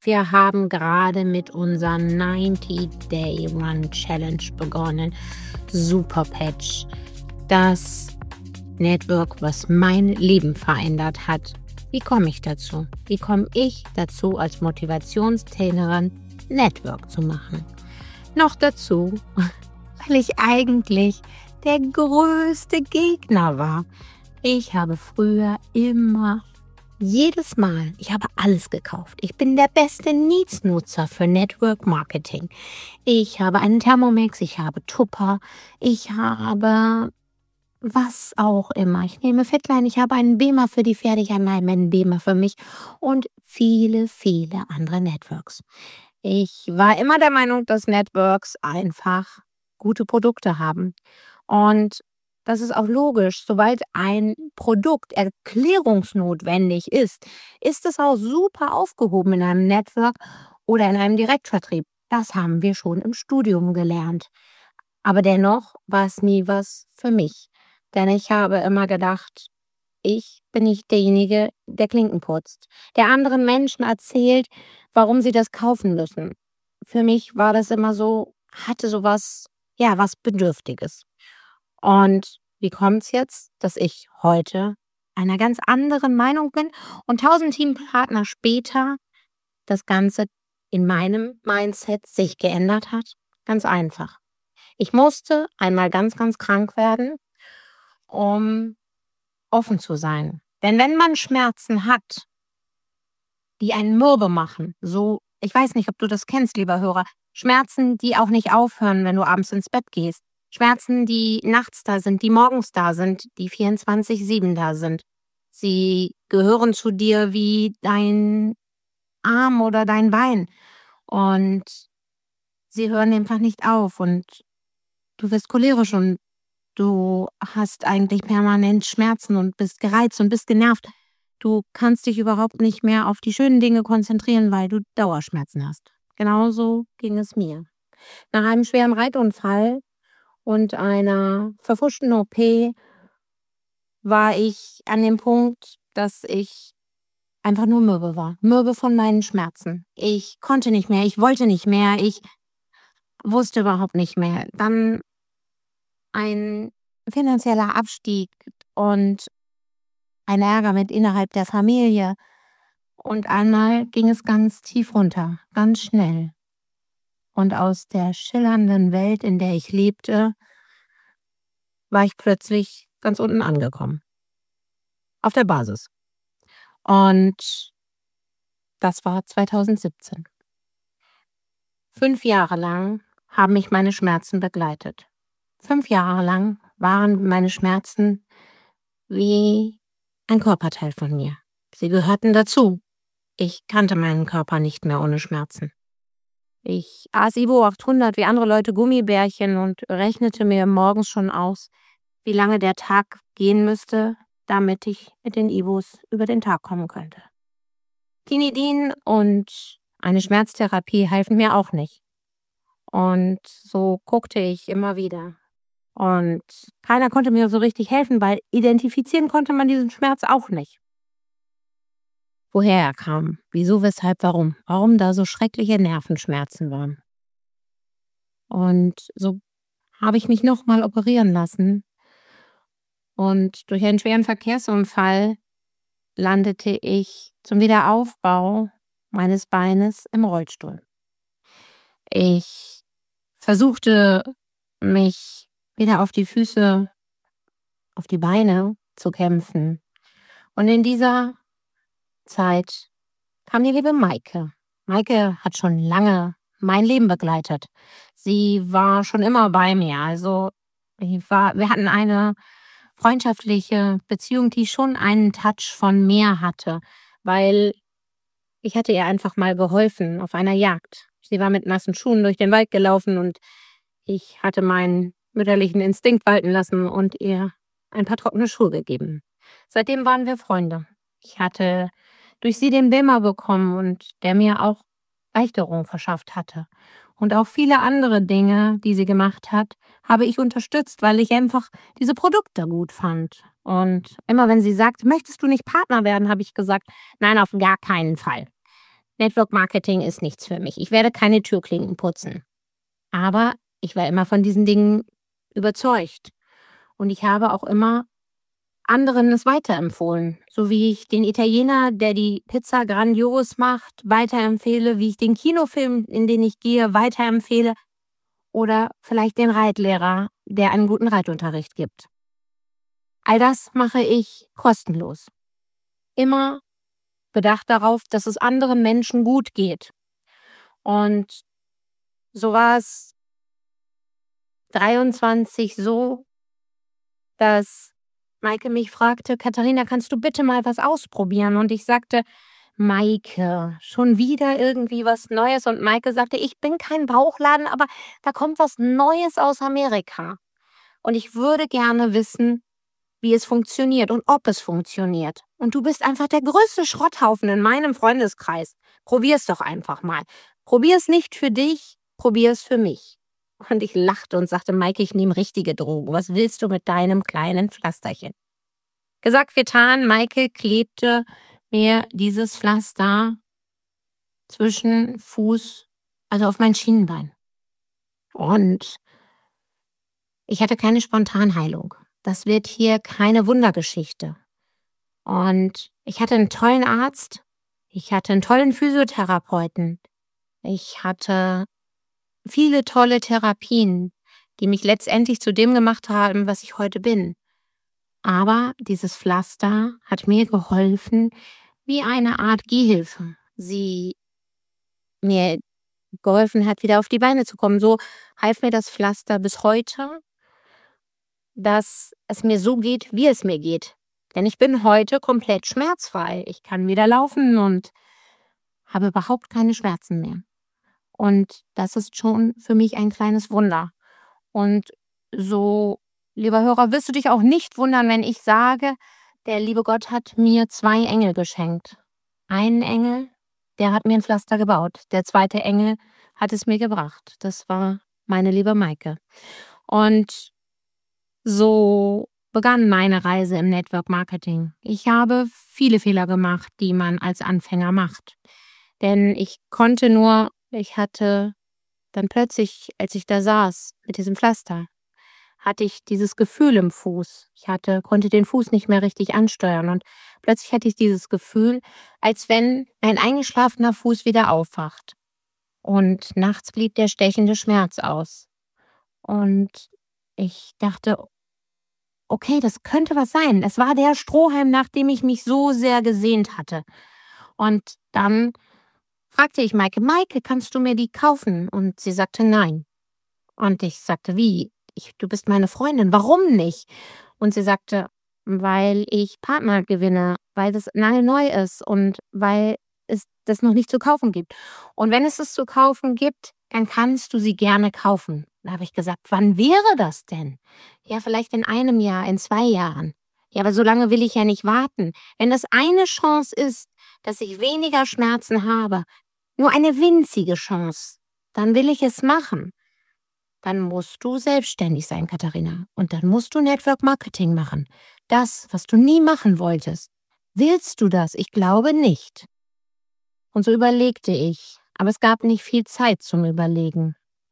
Wir haben gerade mit unserer 90-Day-Run-Challenge begonnen. Super Patch. Das Network, was mein Leben verändert hat. Wie komme ich dazu? Wie komme ich dazu, als Motivationstrainerin Network zu machen? Noch dazu, weil ich eigentlich der größte Gegner war. Ich habe früher jedes Mal, ich habe alles gekauft. Ich bin der beste Needs-Nutzer für Network Marketing. Ich habe einen Thermomix, ich habe Tupper, ich habe was auch immer. Ich nehme Fitline, ich habe einen Beamer für die Pferde, ich habe einen Beamer für mich und viele, viele andere Networks. Ich war immer der Meinung, dass Networks einfach gute Produkte haben. Und das ist auch logisch. Sobald ein Produkt erklärungsnotwendig ist, ist es auch super aufgehoben in einem Network oder in einem Direktvertrieb. Das haben wir schon im Studium gelernt. Aber dennoch war es nie was für mich. Denn ich habe immer gedacht, ich bin nicht derjenige, der Klinken putzt, der anderen Menschen erzählt, warum sie das kaufen müssen. Für mich war das immer so, hatte sowas, ja, was Bedürftiges. Und wie kommt es jetzt, dass ich heute einer ganz anderen Meinung bin und 1000 Teampartner später das Ganze in meinem Mindset sich geändert hat? Ganz einfach. Ich musste einmal ganz, ganz krank werden, um offen zu sein. Denn wenn man Schmerzen hat, die einen mürbe machen, so, ich weiß nicht, ob du das kennst, lieber Hörer, Schmerzen, die auch nicht aufhören, wenn du abends ins Bett gehst. Schmerzen, die nachts da sind, die morgens da sind, die 24/7 da sind. Sie gehören zu dir wie dein Arm oder dein Bein. Und sie hören einfach nicht auf. Und du wirst cholerisch und du hast eigentlich permanent Schmerzen und bist gereizt und bist genervt. Du kannst dich überhaupt nicht mehr auf die schönen Dinge konzentrieren, weil du Dauerschmerzen hast. Genauso ging es mir. Nach einem schweren Reitunfall und einer verpfuschten OP war ich an dem Punkt, dass ich einfach nur mürbe war. Mürbe von meinen Schmerzen. Ich konnte nicht mehr, ich wollte nicht mehr, ich wusste überhaupt nicht mehr. Dann ein finanzieller Abstieg und ein Ärger mit innerhalb der Familie. Und einmal ging es ganz tief runter, ganz schnell. Und aus der schillernden Welt, in der ich lebte, war ich plötzlich ganz unten angekommen. Auf der Basis. Und das war 2017. 5 Jahre lang haben mich meine Schmerzen begleitet. 5 Jahre lang waren meine Schmerzen wie ein Körperteil von mir. Sie gehörten dazu. Ich kannte meinen Körper nicht mehr ohne Schmerzen. Ich aß Ibo 800 wie andere Leute Gummibärchen und rechnete mir morgens schon aus, wie lange der Tag gehen müsste, damit ich mit den Ibos über den Tag kommen könnte. Tinidin und eine Schmerztherapie halfen mir auch nicht. Und so guckte ich immer wieder. Und keiner konnte mir so richtig helfen, weil identifizieren konnte man diesen Schmerz auch nicht. Woher er kam, wieso, weshalb, warum. Warum da so schreckliche Nervenschmerzen waren. Und so habe ich mich nochmal operieren lassen. Und durch einen schweren Verkehrsunfall landete ich zum Wiederaufbau meines Beines im Rollstuhl. Ich versuchte, mich wieder auf die Füße, auf die Beine zu kämpfen. Und in dieser Zeit kam die liebe Maike. Maike hat schon lange mein Leben begleitet. Sie war schon immer bei mir. Also wir hatten eine freundschaftliche Beziehung, die schon einen Touch von mehr hatte, weil ich hatte ihr einfach mal geholfen auf einer Jagd. Sie war mit nassen Schuhen durch den Wald gelaufen und ich hatte meinen mütterlichen Instinkt walten lassen und ihr ein paar trockene Schuhe gegeben. Seitdem waren wir Freunde. Ich hatte durch sie den Bimmer bekommen und der mir auch Erleichterung verschafft hatte. Und auch viele andere Dinge, die sie gemacht hat, habe ich unterstützt, weil ich einfach diese Produkte gut fand. Und immer wenn sie sagt, möchtest du nicht Partner werden, habe ich gesagt, nein, auf gar keinen Fall. Network Marketing ist nichts für mich. Ich werde keine Türklinken putzen. Aber ich war immer von diesen Dingen überzeugt. Und ich habe auch immer anderen es weiterempfohlen. So wie ich den Italiener, der die Pizza grandios macht, weiterempfehle, wie ich den Kinofilm, in den ich gehe, weiterempfehle oder vielleicht den Reitlehrer, der einen guten Reitunterricht gibt. All das mache ich kostenlos. Immer bedacht darauf, dass es anderen Menschen gut geht. Und so war es 23 so, dass Maike mich fragte: „Katharina, kannst du bitte mal was ausprobieren?“ Und ich sagte: „Maike, schon wieder irgendwie was Neues?“ Und Maike sagte: „Ich bin kein Bauchladen, aber da kommt was Neues aus Amerika. Und ich würde gerne wissen, wie es funktioniert und ob es funktioniert. Und du bist einfach der größte Schrotthaufen in meinem Freundeskreis. Probier's doch einfach mal. Probier's nicht für dich, probier's für mich.“ Und ich lachte und sagte: „Maike, ich nehme richtige Drogen. Was willst du mit deinem kleinen Pflasterchen?“ Gesagt, getan. Maike klebte mir dieses Pflaster zwischen Fuß, also auf mein Schienenbein. Und ich hatte keine Spontanheilung. Das wird hier keine Wundergeschichte. Und ich hatte einen tollen Arzt. Ich hatte einen tollen Physiotherapeuten. Ich hatte viele tolle Therapien, die mich letztendlich zu dem gemacht haben, was ich heute bin. Aber dieses Pflaster hat mir geholfen wie eine Art Gehhilfe. Sie mir geholfen hat, wieder auf die Beine zu kommen. So half mir das Pflaster bis heute, dass es mir so geht, wie es mir geht. Denn ich bin heute komplett schmerzfrei. Ich kann wieder laufen und habe überhaupt keine Schmerzen mehr. Und das ist schon für mich ein kleines Wunder. Und so, lieber Hörer, wirst du dich auch nicht wundern, wenn ich sage, der liebe Gott hat mir 2 Engel geschenkt. Einen Engel, der hat mir ein Pflaster gebaut. Der zweite Engel hat es mir gebracht. Das war meine liebe Maike. Und so begann meine Reise im Network Marketing. Ich habe viele Fehler gemacht, die man als Anfänger macht. Denn ich hatte dann plötzlich, als ich da saß mit diesem Pflaster, hatte ich dieses Gefühl im Fuß. Konnte den Fuß nicht mehr richtig ansteuern und plötzlich hatte ich dieses Gefühl, als wenn ein eingeschlafener Fuß wieder aufwacht. Und nachts blieb der stechende Schmerz aus. Und ich dachte: „Okay, das könnte was sein.“ Es war der Strohhalm, nach dem ich mich so sehr gesehnt hatte. Und dann fragte ich Maike: „Maike, kannst du mir die kaufen?“ Und sie sagte: „Nein.“ Und ich sagte: „Wie? Du bist meine Freundin, warum nicht?“ Und sie sagte: „Weil ich Partner gewinne, weil das nagelneu ist und weil es das noch nicht zu kaufen gibt. Und wenn es zu kaufen gibt, dann kannst du sie gerne kaufen.“ Da habe ich gesagt: „Wann wäre das denn?“ „Ja, vielleicht in einem Jahr, in 2 Jahren.“ „Ja, aber so lange will ich ja nicht warten. Wenn das eine Chance ist, dass ich weniger Schmerzen habe, nur eine winzige Chance, dann will ich es machen.“ „Dann musst du selbstständig sein, Katharina. Und dann musst du Network Marketing machen. Das, was du nie machen wolltest. Willst du das? Ich glaube nicht.“ Und so überlegte ich. Aber es gab nicht viel Zeit zum Überlegen.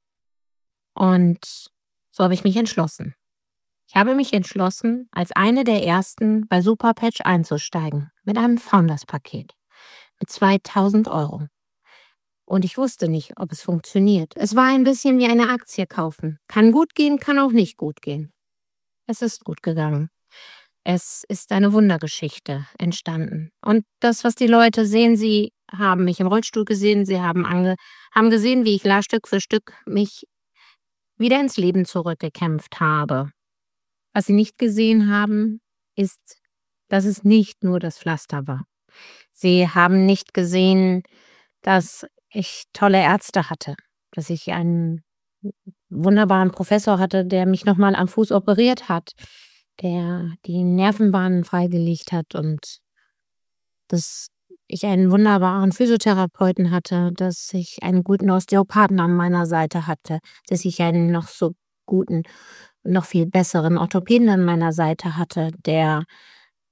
Und so habe ich mich entschlossen. Ich habe mich entschlossen, als eine der ersten bei Superpatch einzusteigen. Mit einem Founders-Paket. Mit 2.000 €. Und ich wusste nicht, ob es funktioniert. Es war ein bisschen wie eine Aktie kaufen. Kann gut gehen, kann auch nicht gut gehen. Es ist gut gegangen. Es ist eine Wundergeschichte entstanden. Und das, was die Leute sehen, sie haben mich im Rollstuhl gesehen, sie haben gesehen, wie ich Stück für Stück mich wieder ins Leben zurückgekämpft habe. Was sie nicht gesehen haben, ist, dass es nicht nur das Pflaster war. Sie haben nicht gesehen, dass ich tolle Ärzte hatte, dass ich einen wunderbaren Professor hatte, der mich noch mal am Fuß operiert hat, der die Nervenbahnen freigelegt hat und dass ich einen wunderbaren Physiotherapeuten hatte, dass ich einen guten Osteopathen an meiner Seite hatte, dass ich einen noch so guten, noch viel besseren Orthopäden an meiner Seite hatte, der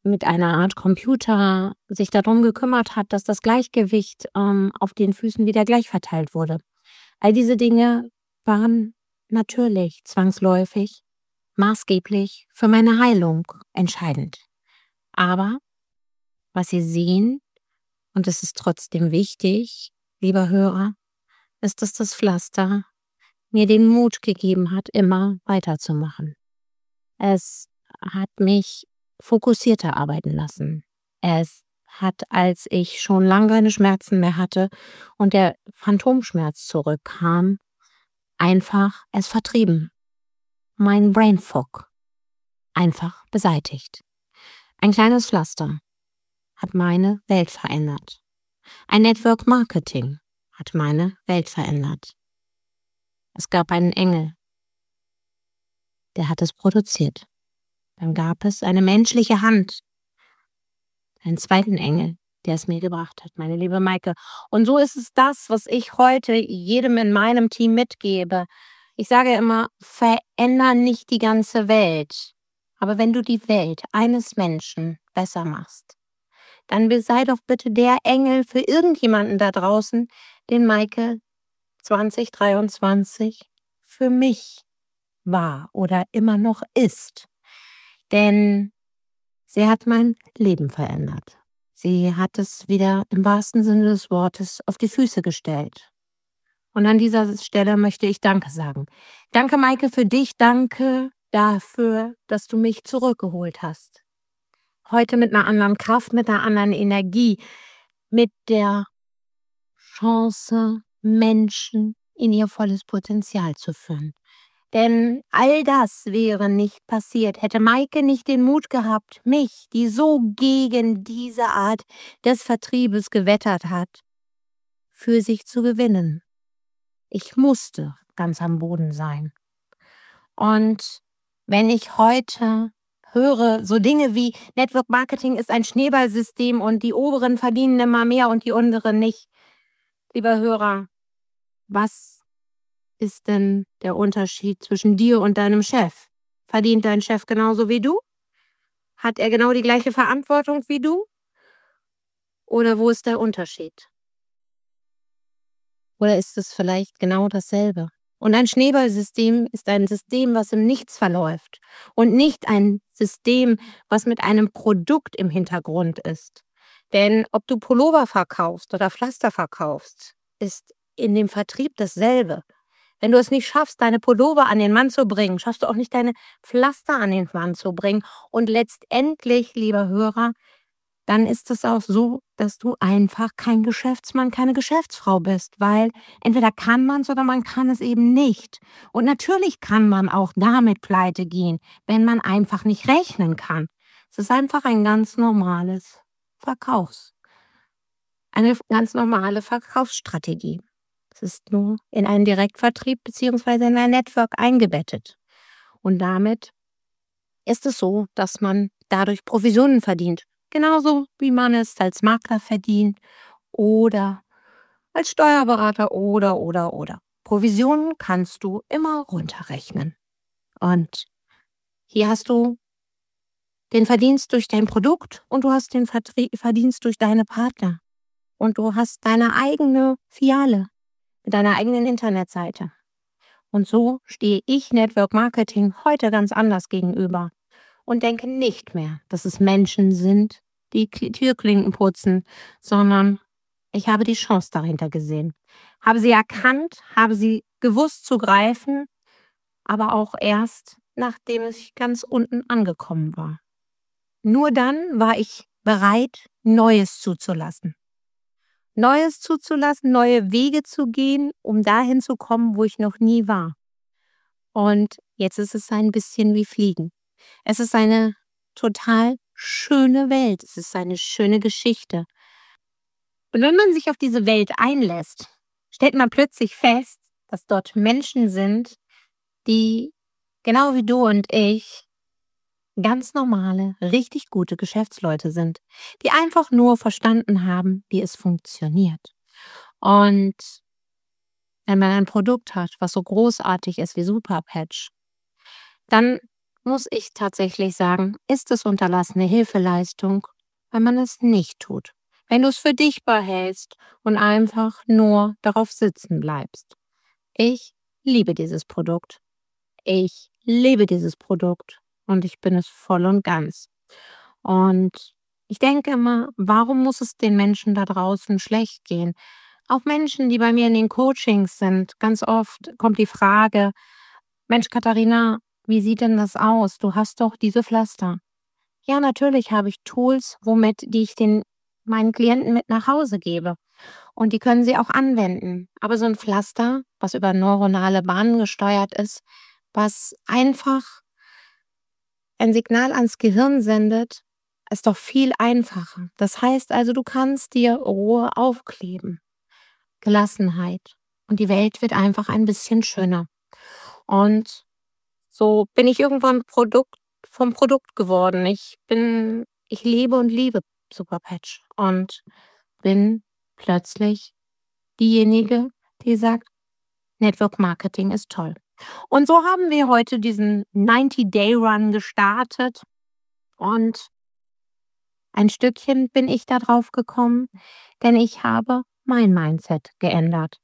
mit einer Art Computer sich darum gekümmert hat, dass das Gleichgewicht, auf den Füßen wieder gleich verteilt wurde. All diese Dinge waren natürlich, zwangsläufig, maßgeblich für meine Heilung entscheidend. Aber was Sie sehen, und es ist trotzdem wichtig, lieber Hörer, ist, dass das Pflaster mir den Mut gegeben hat, immer weiterzumachen. Es hat mich fokussierter arbeiten lassen. Es hat, als ich schon lange keine Schmerzen mehr hatte und der Phantomschmerz zurückkam, einfach es vertrieben. Mein Brain Fog einfach beseitigt. Ein kleines Pflaster hat meine Welt verändert. Ein Network Marketing hat meine Welt verändert. Es gab einen Engel, der hat es produziert. Dann gab es eine menschliche Hand, einen zweiten Engel, der es mir gebracht hat, meine liebe Maike. Und so ist es das, was ich heute jedem in meinem Team mitgebe. Ich sage immer, veränder nicht die ganze Welt. Aber wenn du die Welt eines Menschen besser machst, dann sei doch bitte der Engel für irgendjemanden da draußen, den Maike 2023 für mich war oder immer noch ist. Denn sie hat mein Leben verändert. Sie hat es wieder im wahrsten Sinne des Wortes auf die Füße gestellt. Und an dieser Stelle möchte ich Danke sagen. Danke, Maike, für dich. Danke dafür, dass du mich zurückgeholt hast. Heute mit einer anderen Kraft, mit einer anderen Energie, mit der Chance, Menschen in ihr volles Potenzial zu führen. Denn all das wäre nicht passiert, hätte Maike nicht den Mut gehabt, mich, die so gegen diese Art des Vertriebes gewettert hat, für sich zu gewinnen. Ich musste ganz am Boden sein. Und wenn ich heute höre, so Dinge wie Network Marketing ist ein Schneeballsystem und die Oberen verdienen immer mehr und die Unteren nicht. Lieber Hörer, was ist denn der Unterschied zwischen dir und deinem Chef? Verdient dein Chef genauso wie du? Hat er genau die gleiche Verantwortung wie du? Oder wo ist der Unterschied? Oder ist es vielleicht genau dasselbe? Und ein Schneeballsystem ist ein System, was im Nichts verläuft und nicht ein System, was mit einem Produkt im Hintergrund ist. Denn ob du Pullover verkaufst oder Pflaster verkaufst, ist in dem Vertrieb dasselbe. Wenn du es nicht schaffst, deine Pullover an den Mann zu bringen, schaffst du auch nicht, deine Pflaster an den Mann zu bringen. Und letztendlich, lieber Hörer, dann ist es auch so, dass du einfach kein Geschäftsmann, keine Geschäftsfrau bist, weil entweder kann man es oder man kann es eben nicht. Und natürlich kann man auch damit pleite gehen, wenn man einfach nicht rechnen kann. Es ist einfach ein ganz normales eine ganz normale Verkaufsstrategie. Es ist nur in einen Direktvertrieb bzw. in ein Network eingebettet. Und damit ist es so, dass man dadurch Provisionen verdient. Genauso wie man es als Makler verdient oder als Steuerberater oder. Provisionen kannst du immer runterrechnen. Und hier hast du den Verdienst durch dein Produkt und du hast den Verdienst durch deine Partner. Und du hast deine eigene Filiale mit deiner eigenen Internetseite. Und so stehe ich Network Marketing heute ganz anders gegenüber und denke nicht mehr, dass es Menschen sind, die Türklinken putzen, sondern ich habe die Chance dahinter gesehen. Habe sie erkannt, habe sie gewusst zu greifen, aber auch erst, nachdem ich ganz unten angekommen war. Nur dann war ich bereit, Neues zuzulassen. Neues zuzulassen, neue Wege zu gehen, um dahin zu kommen, wo ich noch nie war. Und jetzt ist es ein bisschen wie Fliegen. Es ist eine total schöne Welt. Es ist eine schöne Geschichte. Und wenn man sich auf diese Welt einlässt, stellt man plötzlich fest, dass dort Menschen sind, die genau wie du und ich ganz normale, richtig gute Geschäftsleute sind, die einfach nur verstanden haben, wie es funktioniert. Und wenn man ein Produkt hat, was so großartig ist wie Superpatch, dann muss ich tatsächlich sagen, ist es unterlassene Hilfeleistung, wenn man es nicht tut. Wenn du es für dich behältst und einfach nur darauf sitzen bleibst. Ich liebe dieses Produkt. Ich liebe dieses Produkt und ich bin es voll und ganz. Und ich denke immer, warum muss es den Menschen da draußen schlecht gehen? Auch Menschen, die bei mir in den Coachings sind, ganz oft kommt die Frage: Mensch, Katharina, wie sieht denn das aus? Du hast doch diese Pflaster. Ja, natürlich habe ich Tools, die ich meinen Klienten mit nach Hause gebe. Und die können sie auch anwenden. Aber so ein Pflaster, was über neuronale Bahnen gesteuert ist, was einfach ein Signal ans Gehirn sendet, ist doch viel einfacher. Das heißt also, du kannst dir Ruhe aufkleben, Gelassenheit. Und die Welt wird einfach ein bisschen schöner. Und so bin ich irgendwann vom Produkt geworden. Ich liebe und liebe Superpatch und bin plötzlich diejenige, die sagt, Network Marketing ist toll. Und so haben wir heute diesen 90-Day-Run gestartet und ein Stückchen bin ich da drauf gekommen, denn ich habe mein Mindset geändert.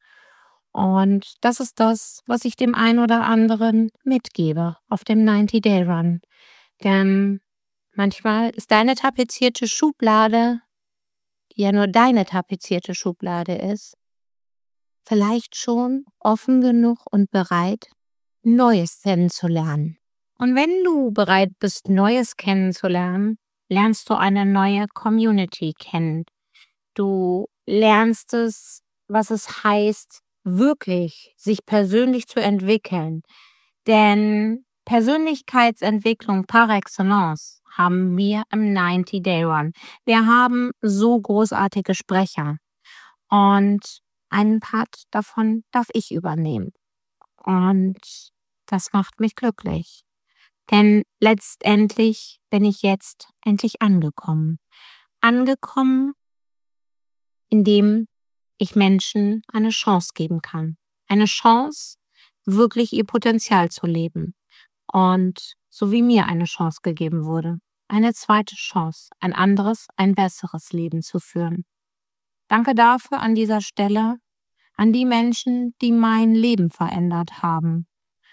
Und das ist das, was ich dem einen oder anderen mitgebe auf dem 90-Day-Run. Denn manchmal ist deine tapezierte Schublade, die ja nur deine tapezierte Schublade ist, vielleicht schon offen genug und bereit, Neues kennenzulernen. Und wenn du bereit bist, Neues kennenzulernen, lernst du eine neue Community kennen. Du lernst was es heißt, wirklich sich persönlich zu entwickeln. Denn Persönlichkeitsentwicklung par excellence haben wir im 90-Day-Run. Wir haben so großartige Sprecher. Und einen Part davon darf ich übernehmen. Und das macht mich glücklich. Denn letztendlich bin ich jetzt endlich angekommen. Angekommen, indem ich Menschen eine Chance geben kann. Eine Chance, wirklich ihr Potenzial zu leben. Und so wie mir eine Chance gegeben wurde. Eine zweite Chance, ein anderes, ein besseres Leben zu führen. Danke dafür an dieser Stelle an die Menschen, die mein Leben verändert haben.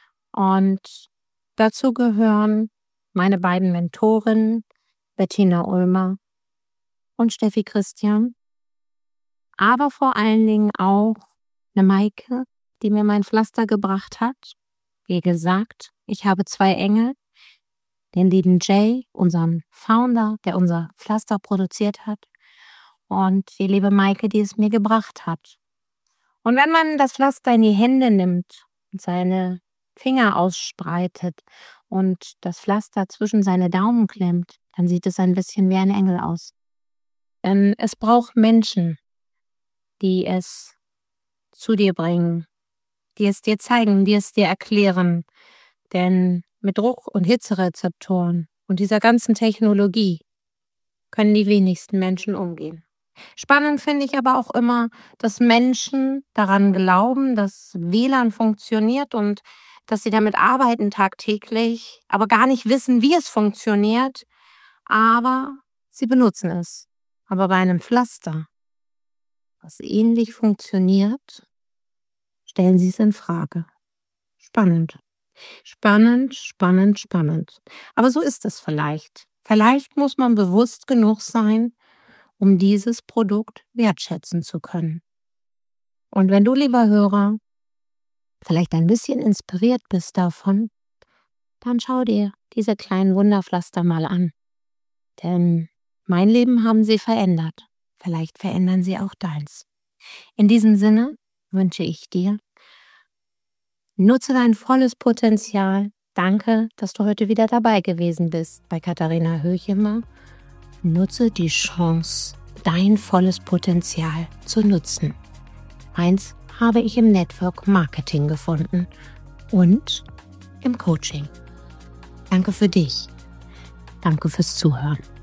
Und dazu gehören meine beiden Mentorinnen, Bettina Ulmer und Steffi Christian. Aber vor allen Dingen auch eine Maike, die mir mein Pflaster gebracht hat. Wie gesagt, ich habe 2 Engel, den lieben Jay, unseren Founder, der unser Pflaster produziert hat, und die liebe Maike, die es mir gebracht hat. Und wenn man das Pflaster in die Hände nimmt und seine Finger ausspreitet und das Pflaster zwischen seine Daumen klemmt, dann sieht es ein bisschen wie ein Engel aus. Denn es braucht Menschen, die es zu dir bringen, die es dir zeigen, die es dir erklären. Denn mit Druck- und Hitzerezeptoren und dieser ganzen Technologie können die wenigsten Menschen umgehen. Spannend finde ich aber auch immer, dass Menschen daran glauben, dass WLAN funktioniert und dass sie damit arbeiten tagtäglich, aber gar nicht wissen, wie es funktioniert, aber sie benutzen es. Aber bei einem Pflaster, was ähnlich funktioniert, stellen sie es in Frage. Spannend. Spannend, spannend, spannend. Aber so ist es vielleicht. Vielleicht muss man bewusst genug sein, um dieses Produkt wertschätzen zu können. Und wenn du, lieber Hörer, vielleicht ein bisschen inspiriert bist davon, dann schau dir diese kleinen Wunderpflaster mal an. Denn mein Leben haben sie verändert. Vielleicht verändern sie auch deins. In diesem Sinne wünsche ich dir, nutze dein volles Potenzial. Danke, dass du heute wieder dabei gewesen bist bei Katharina Höchemer. Nutze die Chance, dein volles Potenzial zu nutzen. Eins habe ich im Network Marketing gefunden und im Coaching. Danke für dich. Danke fürs Zuhören.